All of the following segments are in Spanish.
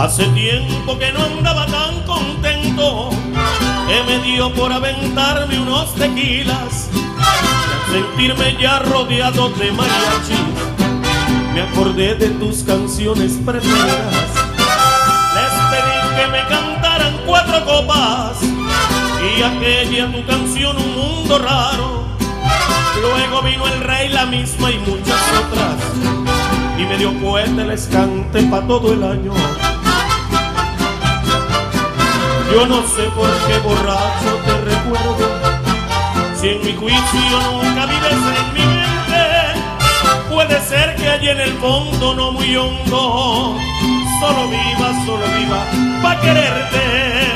Hace tiempo que no andaba tan contento, que me dio por aventarme unos tequilas. Y al sentirme ya rodeado de mariachis, me acordé de tus canciones preferidas. Les pedí que me cantaran 4 copas y aquella tu canción Un Mundo Raro. Luego vino El Rey, la misma y muchas otras, y me dio cuenta les canté pa' todo el año. Yo no sé por qué borracho te recuerdo, si en mi juicio nunca vives en mi mente. Puede ser que allí en el fondo no muy hondo, solo viva pa' quererte.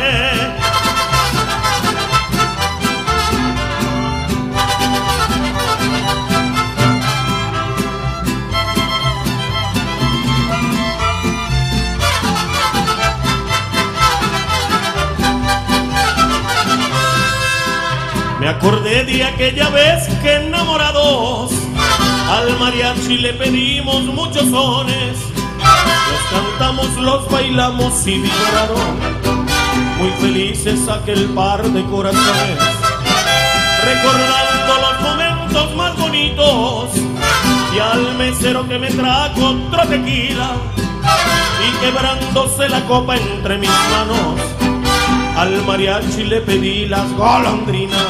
Me acordé de aquella vez que enamorados al mariachi le pedimos muchos sones. Los cantamos, los bailamos y vibraron, muy felices aquel par de corazones. Recordando los momentos más bonitos, y al mesero que me trajo otro tequila, y quebrándose la copa entre mis manos, al mariachi le pedí las golondrinas.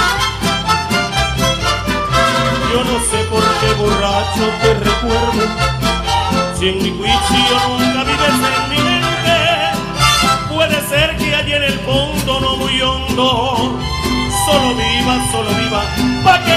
Yo no sé por qué borracho te recuerdo, si en mi juicio nunca vives en mi mente. Puede ser que allí en el fondo no muy hondo, solo viva pa' que